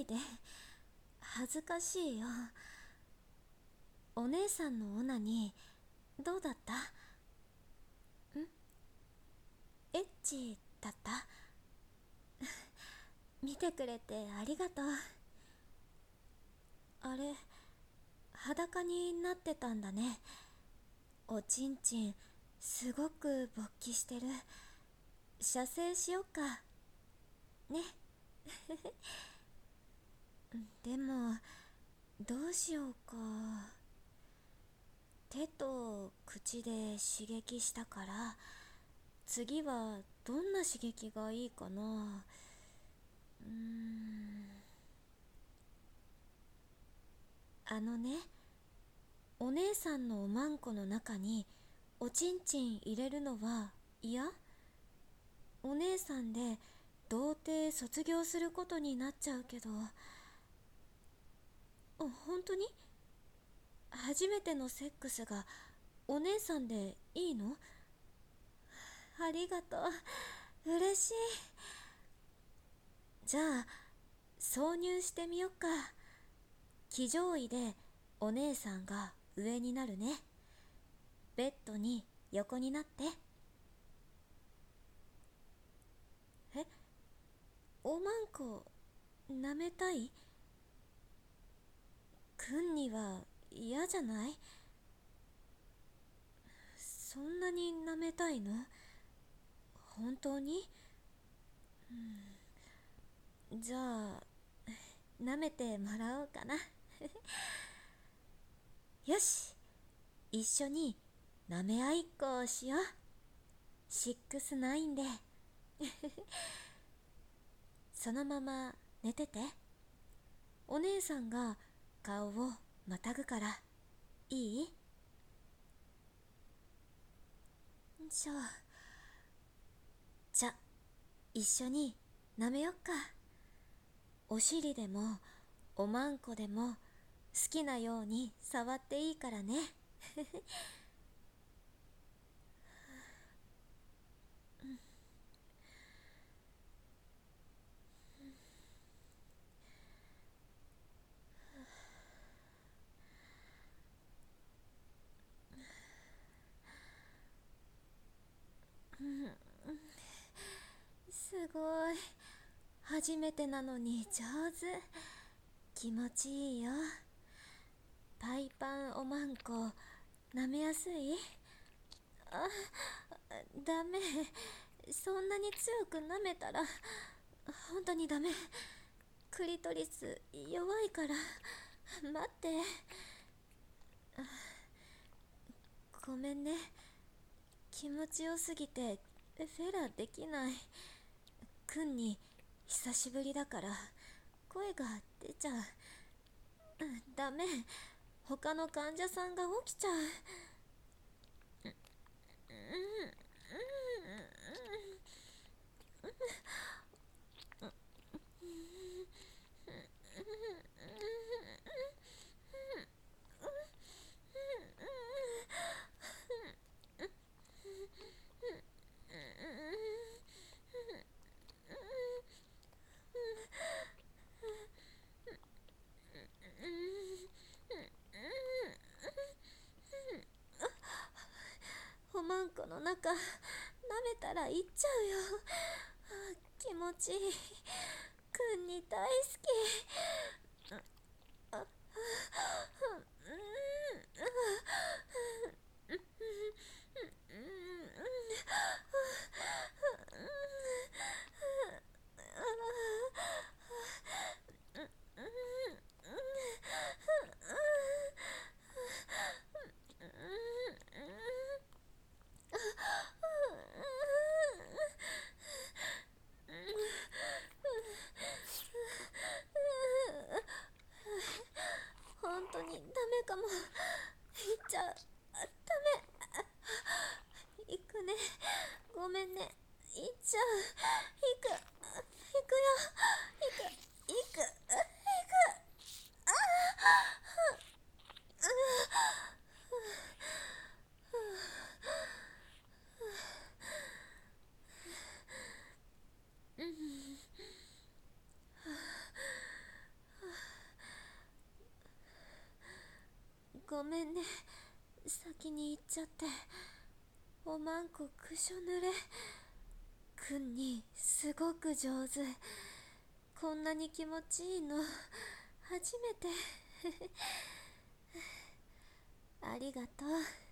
で恥ずかしいよ。お姉さんのオナニーどうだった？エッチだった？見てくれてありがとう。あれ、裸になってたんだね。おちんちんすごく勃起してる。射精しよっかね。でもどうしようか。手と口で刺激したから、次はどんな刺激がいいかな。あのね、お姉さんのおまんこの中におちんちん入れるのは嫌？お姉さんで童貞卒業することになっちゃうけど。本当に？初めてのセックスがお姉さんでいいの？ありがとう。嬉しい。じゃあ挿入してみよっか。騎乗位でお姉さんが上になるね。ベッドに横になって。え、おまんこ舐めたい？くんには嫌じゃない？そんなに舐めたいの？本当に？じゃあ舐めてもらおうかな。よし、一緒に舐め合いっこをしよう。6-9で。そのまま寝てて。お姉さんが顔をまたぐから。いい？じゃ、一緒に舐めよっか。お尻でもおまんこでも好きなように触っていいからね。すごい。初めてなのに上手。気持ちいいよ。パイパンおまんこ舐めやすい？あ、ダメ。そんなに強く舐めたら本当にダメ。クリトリス弱いから。待って。ごめんね。気持ちよすぎてフェラできない。くんに久しぶりだから声が出ちゃう。ダメ。他の患者さんが起きちゃう。おまんこの中舐めたらいっちゃうよ。気持ちいい。くんに大好き。本当にダメかも。行っちゃう。ダメ。行くね。ごめんね。行っちゃう。行く。行くよ。行く。行く。あごめんね、先に行っちゃって。おまんこくしょ濡れ。くんにすごく上手。こんなに気持ちいいの初めて。ありがとう。